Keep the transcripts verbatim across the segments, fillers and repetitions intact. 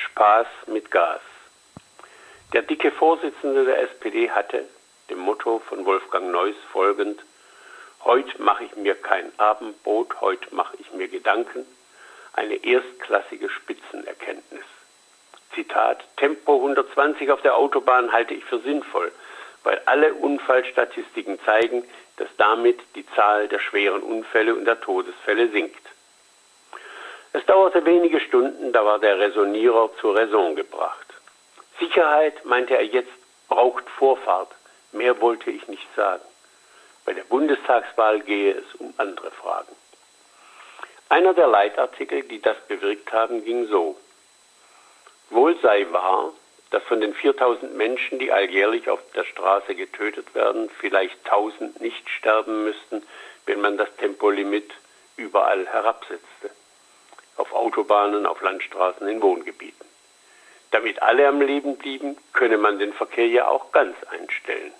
Spaß mit Gas. Der dicke Vorsitzende der S P D hatte, dem Motto von Wolfgang Neuss folgend, heute mache ich mir kein Abendbrot, heute mache ich mir Gedanken, eine erstklassige Spitzenerkenntnis. Zitat, Tempo hundertzwanzig auf der Autobahn halte ich für sinnvoll, weil alle Unfallstatistiken zeigen, dass damit die Zahl der schweren Unfälle und der Todesfälle sinkt. Es dauerte wenige Stunden, da war der Räsonierer zur Raison gebracht. Sicherheit, meinte er jetzt, braucht Vorfahrt. Mehr wollte ich nicht sagen. Bei der Bundestagswahl gehe es um andere Fragen. Einer der Leitartikel, die das bewirkt haben, ging so. Wohl sei wahr, dass von den viertausend Menschen, die alljährlich auf der Straße getötet werden, vielleicht tausend nicht sterben müssten, wenn man das Tempolimit überall herabsetzte. Auf Autobahnen, auf Landstraßen, in Wohngebieten. Damit alle am Leben blieben, könne man den Verkehr ja auch ganz einstellen.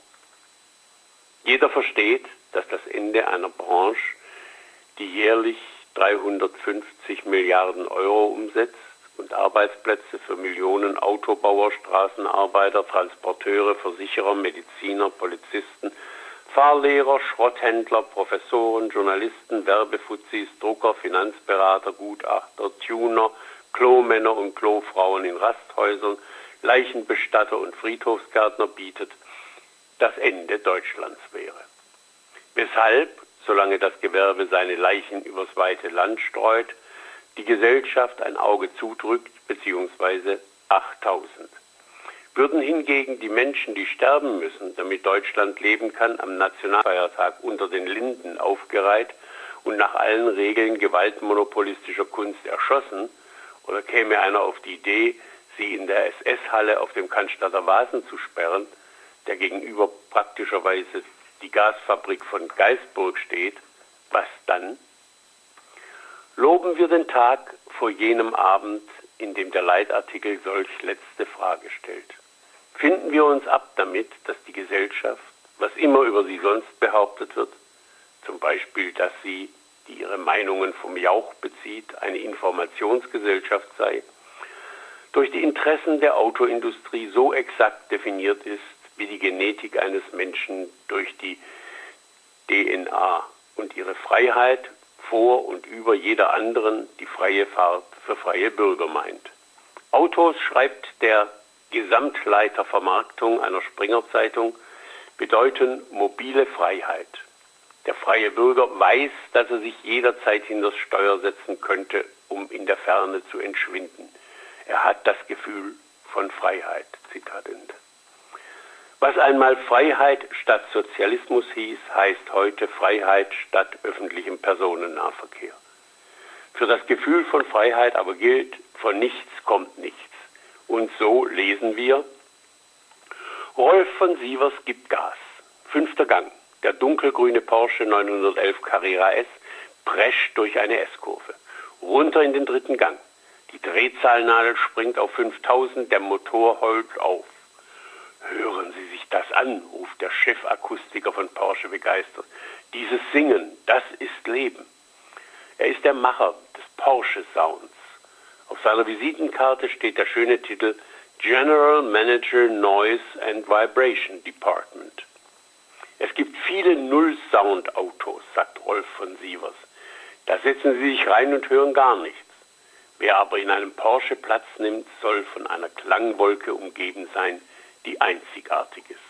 Jeder versteht, dass das Ende einer Branche, die jährlich dreihundertfünfzig Milliarden Euro umsetzt und Arbeitsplätze für Millionen Autobauer, Straßenarbeiter, Transporteure, Versicherer, Mediziner, Polizisten, Fahrlehrer, Schrotthändler, Professoren, Journalisten, Werbefuzis, Drucker, Finanzberater, Gutachter, Tuner, Klomänner und Klofrauen in Rasthäusern, Leichenbestatter und Friedhofsgärtner bietet, das Ende Deutschlands wäre. Weshalb, solange das Gewerbe seine Leichen übers weite Land streut, die Gesellschaft ein Auge zudrückt, beziehungsweise achttausend. Würden hingegen die Menschen, die sterben müssen, damit Deutschland leben kann, am Nationalfeiertag unter den Linden aufgereiht und nach allen Regeln gewaltmonopolistischer Kunst erschossen, oder käme einer auf die Idee, sie in der S S-Halle auf dem Cannstatter Wasen zu sperren, der gegenüber praktischerweise die Gasfabrik von Geisburg steht, was dann? Loben wir den Tag vor jenem Abend, in dem der Leitartikel solch letzte Frage stellt. Finden wir uns ab damit, dass die Gesellschaft, was immer über sie sonst behauptet wird, zum Beispiel, dass sie, die ihre Meinungen vom Jauch bezieht, eine Informationsgesellschaft sei, durch die Interessen der Autoindustrie so exakt definiert ist, wie die Genetik eines Menschen durch die D N A und ihre Freiheit vor und über jeder anderen die freie Fahrt für freie Bürger meint. Autos, schreibt der Gesamtleiter Vermarktung einer Springer-Zeitung, bedeuten mobile Freiheit. Der freie Bürger weiß, dass er sich jederzeit hinters Steuer setzen könnte, um in der Ferne zu entschwinden. Er hat das Gefühl von Freiheit. Zitat Ende. Was einmal Freiheit statt Sozialismus hieß, heißt heute Freiheit statt öffentlichem Personennahverkehr. Für das Gefühl von Freiheit aber gilt, von nichts kommt nichts. Und so lesen wir, Rolf von Sievers gibt Gas. Fünfter Gang. Der dunkelgrüne Porsche neunhundertelf Carrera S prescht durch eine S-Kurve. Runter in den dritten Gang. Die Drehzahlnadel springt auf fünftausend, der Motor heult auf. Hören Sie sich das an, ruft der Chefakustiker von Porsche begeistert. Dieses Singen, das ist Leben. Er ist der Macher des Porsche-Sounds. Auf seiner Visitenkarte steht der schöne Titel General Manager Noise and Vibration Department. Es gibt viele Null-Sound-Autos, sagt Rolf von Sievers. Da setzen Sie sich rein und hören gar nichts. Wer aber in einem Porsche Platz nimmt, soll von einer Klangwolke umgeben sein, die einzigartig ist.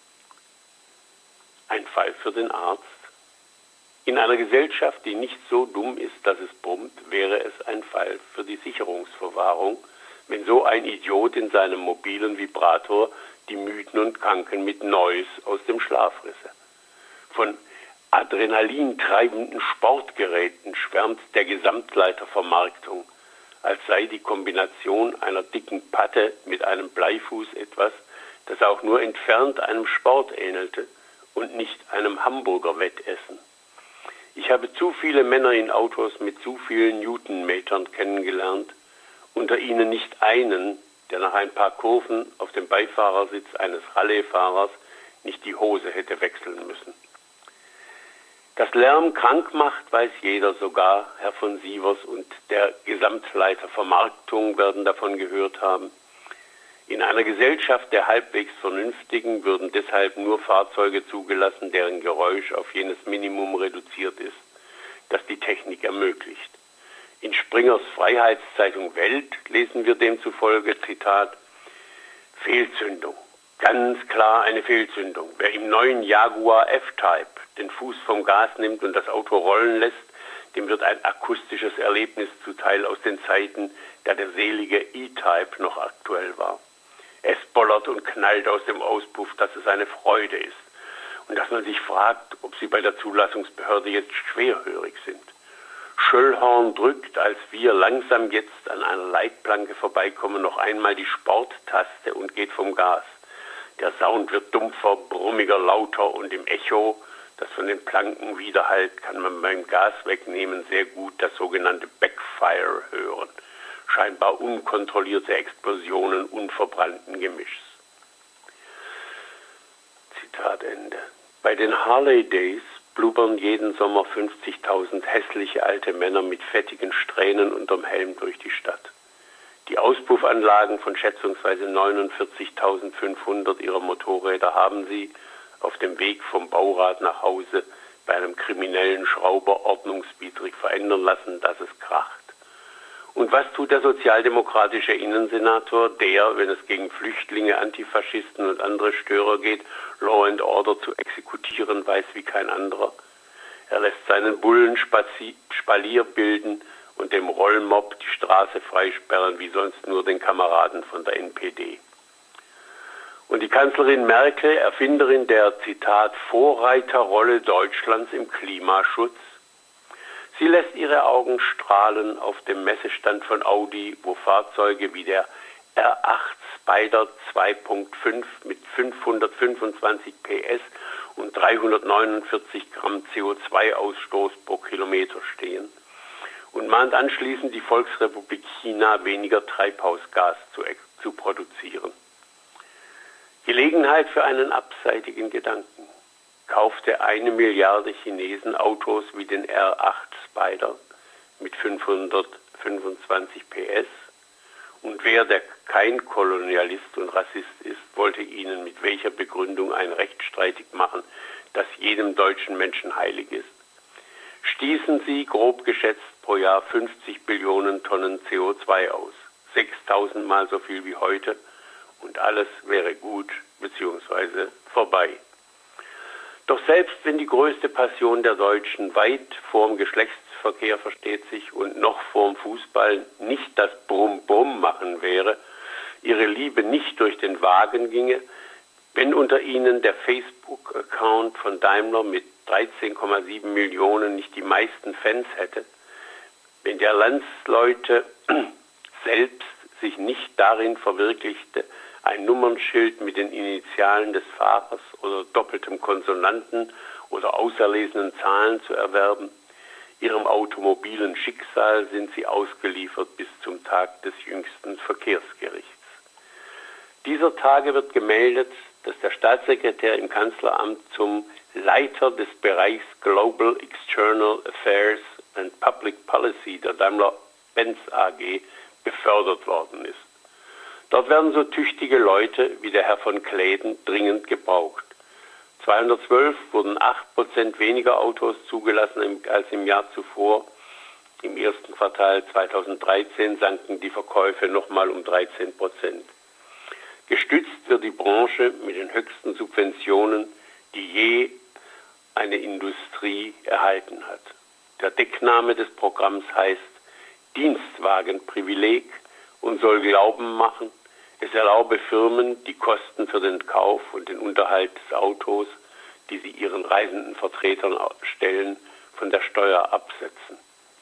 Ein Fall für den Arzt. In einer Gesellschaft, die nicht so dumm ist, dass es brummt, wäre es ein Fall für die Sicherungsverwahrung, wenn so ein Idiot in seinem mobilen Vibrator die Müden und Kranken mit Noise aus dem Schlaf risse. Von adrenalintreibenden Sportgeräten schwärmt der Gesamtleiter Vermarktung, als sei die Kombination einer dicken Patte mit einem Bleifuß etwas, das auch nur entfernt einem Sport ähnelte und nicht einem Hamburger-Wettessen. Ich habe zu viele Männer in Autos mit zu vielen Newtonmetern kennengelernt, unter ihnen nicht einen, der nach ein paar Kurven auf dem Beifahrersitz eines Rallye-Fahrers nicht die Hose hätte wechseln müssen. Dass Lärm krank macht, weiß jeder, sogar Herr von Sievers und der Gesamtleiter Vermarktung werden davon gehört haben. In einer Gesellschaft der halbwegs Vernünftigen würden deshalb nur Fahrzeuge zugelassen, deren Geräusch auf jenes Minimum reduziert ist, das die Technik ermöglicht. In Springers Freiheitszeitung Welt lesen wir demzufolge, Zitat, Fehlzündung. Ganz klar eine Fehlzündung. Wer im neuen Jaguar F-Type den Fuß vom Gas nimmt und das Auto rollen lässt, dem wird ein akustisches Erlebnis zuteil aus den Zeiten, da der selige E-Type noch aktuell war. Es bollert und knallt aus dem Auspuff, dass es eine Freude ist und dass man sich fragt, ob sie bei der Zulassungsbehörde jetzt schwerhörig sind. Schöllhorn drückt, als wir langsam jetzt an einer Leitplanke vorbeikommen, noch einmal die Sporttaste und geht vom Gas. Der Sound wird dumpfer, brummiger, lauter und im Echo, das von den Planken widerhallt, kann man beim Gas wegnehmen sehr gut das sogenannte Backfire hören. Scheinbar unkontrollierte Explosionen unverbrannten Gemischs. Zitat Ende. Bei den Harley Days blubbern jeden Sommer fünfzigtausend hässliche alte Männer mit fettigen Strähnen unterm Helm durch die Stadt. Die Auspuffanlagen von schätzungsweise neunundvierzigtausendfünfhundert ihrer Motorräder haben sie auf dem Weg vom Baurat nach Hause bei einem kriminellen Schrauber ordnungswidrig verändern lassen, dass es kracht. Und was tut der sozialdemokratische Innensenator, der, wenn es gegen Flüchtlinge, Antifaschisten und andere Störer geht, Law and Order zu exekutieren weiß wie kein anderer? Er lässt seinen Bullen Spazi- Spalier bilden und dem Rollmob die Straße freisperren, wie sonst nur den Kameraden von der N P D. Und die Kanzlerin Merkel, Erfinderin der, Zitat, Vorreiterrolle Deutschlands im Klimaschutz, sie lässt ihre Augen strahlen auf dem Messestand von Audi, wo Fahrzeuge wie der R acht Spider zwei Punkt fünf mit fünfhundertfünfundzwanzig P S und dreihundertneunundvierzig Gramm C O zwei Ausstoß pro Kilometer stehen und mahnt anschließend die Volksrepublik China, weniger Treibhausgas zu, zu produzieren. Gelegenheit für einen abseitigen Gedanken. Kaufte eine Milliarde Chinesen Autos wie den R acht Spider mit fünfhundertfünfundzwanzig P S und wer, der kein Kolonialist und Rassist ist, wollte ihnen mit welcher Begründung ein Recht streitig machen, das jedem deutschen Menschen heilig ist? Stießen sie, grob geschätzt, pro Jahr fünfzig Billionen Tonnen C O zwei aus, sechstausend Mal so viel wie heute, und alles wäre gut bzw. vorbei. Doch selbst wenn die größte Passion der Deutschen weit vorm Geschlechtsverkehr, versteht sich, und noch vorm Fußball nicht das Brumm-Brumm machen wäre, ihre Liebe nicht durch den Wagen ginge, wenn unter ihnen der Facebook-Account von Daimler mit dreizehn Komma sieben Millionen nicht die meisten Fans hätte, wenn der Landsleute selbst sich nicht darin verwirklichte, ein Nummernschild mit den Initialen des Fahrers oder doppeltem Konsonanten oder auserlesenen Zahlen zu erwerben. Ihrem automobilen Schicksal sind sie ausgeliefert bis zum Tag des jüngsten Verkehrsgerichts. Dieser Tage wird gemeldet, dass der Staatssekretär im Kanzleramt zum Leiter des Bereichs Global External Affairs and Public Policy der Daimler-Benz A G befördert worden ist. Dort werden so tüchtige Leute wie der Herr von Kläden dringend gebraucht. zweihundertzwölf wurden acht Prozent weniger Autos zugelassen als im Jahr zuvor. Im ersten Quartal zweitausenddreizehn sanken die Verkäufe nochmal um dreizehn Prozent. Gestützt wird die Branche mit den höchsten Subventionen, die je eine Industrie erhalten hat. Der Deckname des Programms heißt Dienstwagenprivileg und soll glauben machen, es erlaube Firmen, die Kosten für den Kauf und den Unterhalt des Autos, die sie ihren reisenden Vertretern stellen, von der Steuer absetzen.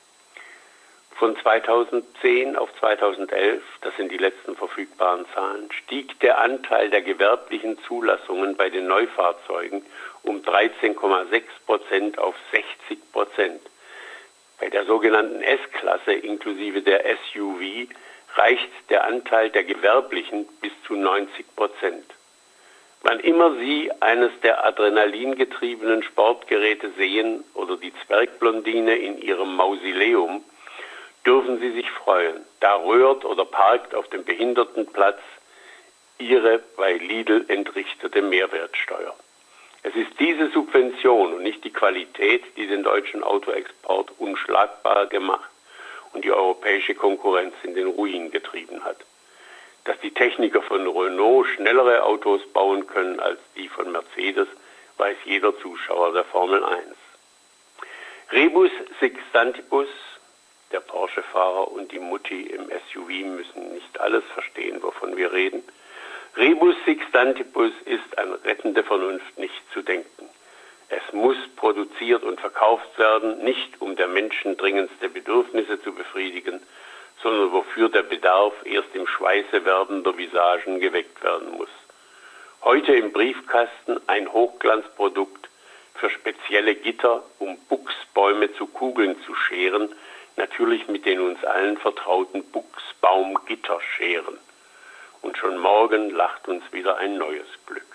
Von zweitausendzehn auf zweitausendelf, das sind die letzten verfügbaren Zahlen, stieg der Anteil der gewerblichen Zulassungen bei den Neufahrzeugen um dreizehn Komma sechs Prozent auf sechzig Prozent. Bei der sogenannten S-Klasse inklusive der S U V reicht der Anteil der gewerblichen bis zu neunzig Prozent. Wann immer Sie eines der adrenalingetriebenen Sportgeräte sehen oder die Zwergblondine in ihrem Mausoleum, dürfen Sie sich freuen. Da rührt oder parkt auf dem Behindertenplatz Ihre bei Lidl entrichtete Mehrwertsteuer. Es ist diese Subvention und nicht die Qualität, die den deutschen Autoexport unschlagbar gemacht und die europäische Konkurrenz in den Ruin getrieben hat. Dass die Techniker von Renault schnellere Autos bauen können als die von Mercedes, weiß jeder Zuschauer der Formel eins. Rebus sic stantibus, der Porsche-Fahrer und die Mutti im S U V müssen nicht alles verstehen, wovon wir reden. Rebus sic stantibus ist an rettende Vernunft nicht zu denken. Es muss produziert und verkauft werden, nicht um der Menschen dringendste Bedürfnisse zu befriedigen, sondern wofür der Bedarf erst im Schweiße werdender Visagen geweckt werden muss. Heute im Briefkasten ein Hochglanzprodukt für spezielle Gitter, um Buchsbäume zu Kugeln zu scheren, natürlich mit den uns allen vertrauten Buchsbaumgitterscheren. Und schon morgen lacht uns wieder ein neues Glück.